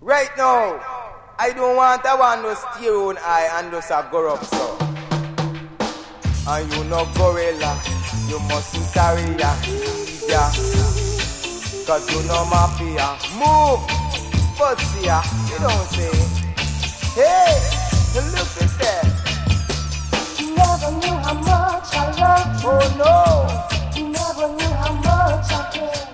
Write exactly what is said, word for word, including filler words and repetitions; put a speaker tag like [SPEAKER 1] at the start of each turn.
[SPEAKER 1] Right now, I don't want a one to steer on eye and just a go up so. And you know gorilla, you mustn't carry ya, yeah. Cause you know mafia, move, but see ya, you don't say. Hey, look at that.
[SPEAKER 2] You never knew how much I loved you.
[SPEAKER 1] Oh no.
[SPEAKER 2] You never knew how much I cared.